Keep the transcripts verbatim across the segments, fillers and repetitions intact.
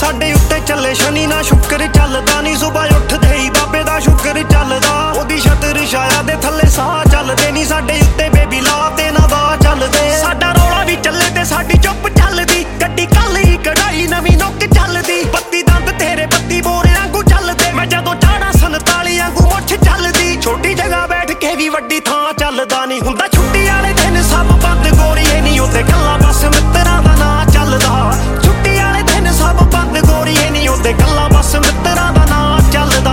ਸਾਡੇ ਉੱਤੇ ਚੱਲੇ ਸ਼ਨੀ ਨਾ ਸ਼ੁਕਰ ਚੱਲਦਾ ਨੀ ਸੁਬਹ ਉੱਠਦੇ ਹੀ ਬਾਬੇ ਦਾ ਸ਼ੁਕਰ ਚੱਲਦਾ ਉਹਦੀ ਛਤਰ ਛਾਇਆ ਦੇ ਥੱਲੇ ਸਾਹ ਚੱਲਦੇ ਨੀ ਸਾਡੇ ਉੱਤੇ ਬੇਬੀ ਲਾ ਤੇ ਨਾ ਦਾ ਚੱਲਦੇ ਸਾਡਾ ਰੌਲਾ ਵੀ ਚੱਲੇ ਤੇ ਸਾਡੀ ਚੁੱਪ ਚੱਲਦੀ ਗੱਡੀ ਕੱਲ ਹੀ ਕਢਾਈ ਨਵੀਂ ਨੁੱਕ ਚੱਲਦੀ ਬੱਤੀ ਦੰਦ ਤੇਰੇ ਬੱਤੀ ਬੋਰੇ ਵਾਂਗੂ ਚੱਲਦੇ ਮੈਂ ਜਦੋਂ ਚਾੜਾ ਸੰਤਾਲੀ ਵਾਂਗੂ ਮੁੱਛ ਚੱਲਦੀ ਛੋਟੀ ਜਗ੍ਹਾ ਬੈਠ ਕੇ ਵੀ ਵੱਡੀ ਥਾਂ ਚੱਲਦਾ ਨੀ ਹੁੰਦਾ ਛੁੱਟੀ ਵਾਲੇ ਦਿਨ ਸਭ ਬੰਦ ਗੋਰੀਏ ਨੀ ਉੱਤੇ ਗੱਲਾਂ ਬਸ ਮਿੱਤਰਾਂ ਦਾ ਨਾਂ ਚੱਲਦਾ ਛੁੱਟੀ ਵਾਲੇ ਦਿਨ ਸਭ ਬੰਦ ਗੋਰੀਏ ਨੀ ਉੱਤੇ ਗੱਲਾਂ ਬਸ ਮਿੱਤਰਾਂ ਦਾ ਨਾਂ ਚੱਲਦਾ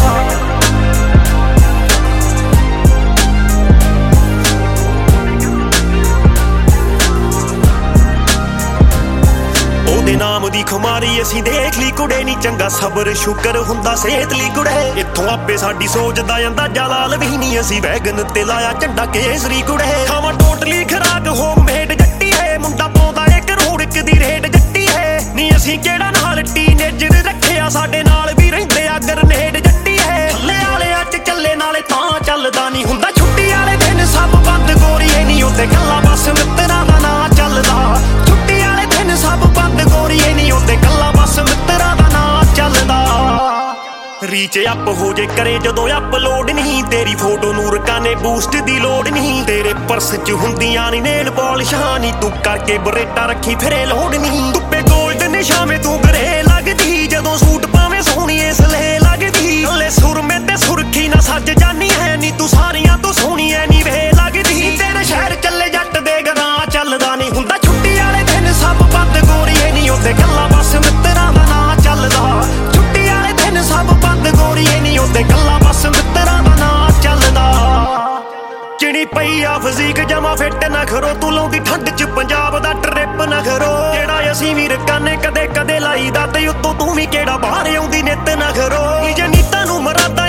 ਉਹਦੇ ਨਾਮ ਦੀ ਖੁਮਾਰੀ ਅਸੀਂ ਦੇਖ ਲਈ ਕੁੜੇ ਨੀ ਚੰਗਾ ਸਬਰ ਸ਼ੁਕਰ ਹੁੰਦਾ ਸਿਹਤ ਲਈ ਕੁੜੇ ਇੱਥੋਂ ਆਪੇ ਸਾਡੀ ਸੋਚ ਦਾ ਅੰਦਾਜ਼ਾ ਲਾਲ ਵੀ ਨਹੀਂ ਅਸੀਂ ਵੈਗਨ ਤੇ ਲਾਇਆ ਝੰਡਾ ਕੇਸਰੀ ਕੁੜੇ ਖਾਵਾਂ ਟੋਟਲੀ ਖਰਾਕ ਹੋਮਮੇਡ ਜੱਟੀ ਹੈ ਮੁੰਡਾ ਪਾਉਂਦਾ ਏ ਕਰੋੜ ਇੱਕ ਦੀ ਰੇਡ ਜੱਟੀ ਹੈ ਨੀ ਅਸੀਂ ਕਿਹੜਾ ਨਾਲ ਟੀਨੇਜਰ ਰੱਖਿਆ ਸਾਡੇ ਨਾਲ ਵੀ ਰਹਿੰਦੇ ਆ ਗਰਨੇਡ ਜੱਟੀ ਹੈ ਥੱਲੇ ਵਾਲੇ ਅੱਜ ਚੱਲੇ ਨਾਲੇ ਤਾਂ ਚੱਲਦਾ ਨੀ ਹੁੰਦਾ ਛੁੱਟੀ ਵਾਲੇ ਦਿਨ ਸਭ ਬੰਦ ਗੋਰੀਏ ਨੀ ਉੱਤੇ ਗੱਲਾਂ ਬਸ ਮਿੱਤਰਾਂ ਦਾ ਨਾਂ ਚੱਲਦਾ ਛੁੱਟੀ ਵਾਲੇ ਦਿਨ ਸਭ ਬੰਦ ਗੋਰੀਏ ਨੀ ਉੱਤੇ ਗੱਲਾਂ ਬਸ ਮਿੱਤਰਾਂ ਦਾ ਨਾਂ ਚੱਲਦਾ ਰੀਚ ਅਪ ਹੋ ਜੇ ਕਰੇ ਜਦੋਂ ਅਪਲੋਡ ਨਹੀਂ ਤੇਰੀ ਫੋਟੋ ਨੂੰ ਰਕਾਨੇ ਬੂਸਟ ਦੀ ਲੋੜ ਨਹੀਂ ਤੇਰੇ ਪਰਸ ਚ ਹੁੰਦੀਆਂ ਨੀ ਨੇਲ ਪਾਲਿਸ਼ਾਂ ਨੀ ਤੂੰ ਕਰਕੇ ਬਰੇਟਾ ਰੱਖੀ ਫਿਰੇ ਲੋੜ ਨਹੀਂ ਧੁੱਪੇ ਗੋਲਡ ਨਿਸ਼ਾਵੇਂ ਤੂੰ ਗਰੇ ਲੱਗਦੀ ਜਦੋਂ ਸੂਟ ਪਾਵੇਂ ਸੋਹਣੀ ਇਸ ਲੈ ਲੱਗਦੀ ਹਲੇ ਸੁਰਮੇ ਤੇ ਸੁਰਖੀ ਨਾ ਸੱਜ ਜਾਨੀ ਹੈ ਨੀ ਤੂੰ ਸਾਰੀਆਂ ਤੋਂ ਸੋਹਣੀ ਐ ਨੀ ਵੇ ਲੱਗਦੀ ਤੇਰੇ ਸ਼ਹਿਰ ਚੱਲੇ ਜੱਟ ਦੇ ਗਰਾਂ ਚੱਲਦਾ ਨੀ ਹੁੰਦਾ ਛੁੱਟੀ ਵਾਲੇ ਦਿਨ ਸਭ ਬੰਦ ਗੋਰੀਏ ਨੀ ਉੱਤੇ ਗੱਲਾਂ ਬਸ ਮਿੱਤਰਾਂ ਦਾ ਨਾਂ ਚੱਲਦਾ ਛੁੱਟੀ ਵਾਲੇ ਦਿਨ ਸਭ ਬੰਦ ਗੋਰੀਏ ਨੀ ਉੱਤੇ ਗੱਲਾਂ ਬਸ ਮਿੱਤਰਾਂ ਦਾ ਨਾਂ ਚੱਲਦਾ ਚਿਣੀ ਪਈ ਆ ਫਜ਼ੀਕ ਜਮਾ ਫਿੱਟ ਨਾ ਖਰੋ ਤੂੰ ਲਾਉਂਦੀ ਠੰਡ ਚ ਪੰਜਾਬ ਦਾ ਟ੍ਰਿਪ ਨਾ ਖਰੋ ਜਿਹੜਾ ਅਸੀਂ ਵੀ ਰਕਾਨੇ ਕਦੇ ਕਦੇ ਲਾਈਦਾ ਤੇ ਉੱਤੋਂ ਤੂੰ ਵੀ ਕਿਹੜਾ ਬਾਹਰ ਆਉਂਦੀ ਨਿੱਤ ਨਾ ਖਰੋ ਜੇ ਨੀਤਾਂ ਨੂੰ ਮਰਾਦਾ